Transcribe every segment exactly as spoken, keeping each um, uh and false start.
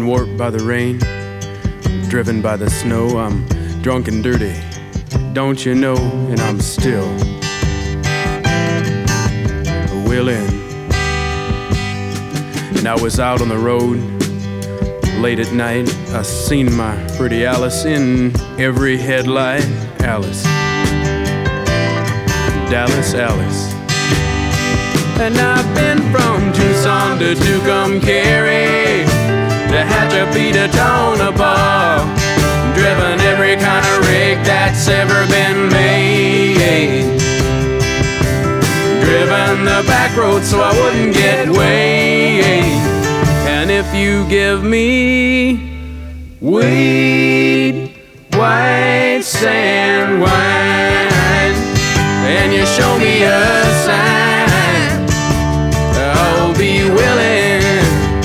warped by the rain, driven by the snow. I'm drunk and dirty, don't you know? And I'm still willing. And I was out on the road late at night. I seen my pretty Alice in every headlight. Alice, Dallas, Alice. And I've been from Tucson to Tucumcari, to Hatchapee to Tonopah, driven every kind of rig that's ever been made, driven the back road so I wouldn't get weighed. And if you give me weed, white sand wine, and you show me a sign, I'll be willing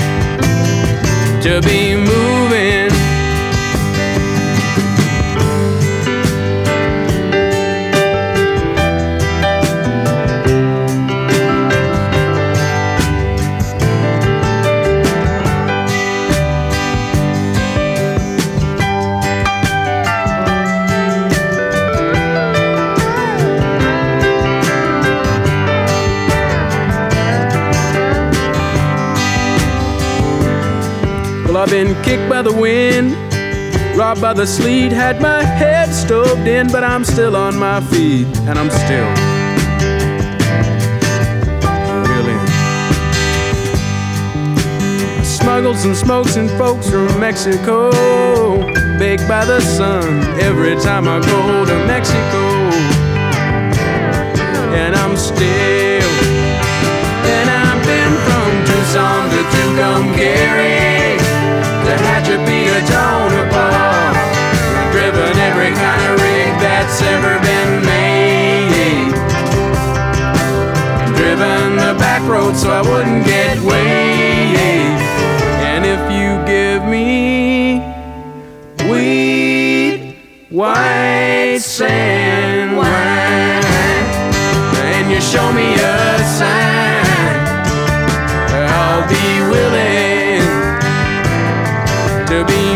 to be moving. I've been kicked by the wind, robbed by the sleet, had my head stoved in, but I'm still on my feet, and I'm still willing. Smuggled some smokes and folks from Mexico, baked by the sun every time I go to Mexico. And I'm still, and I've been from Tucson to Tucumcari, to Hatchapee to Tonopah, driven every kind of rig that's ever been made, driven the back road so I wouldn't get weighed. And if you give me weed, white sand wine, and you show me a sign, I'll be willing to be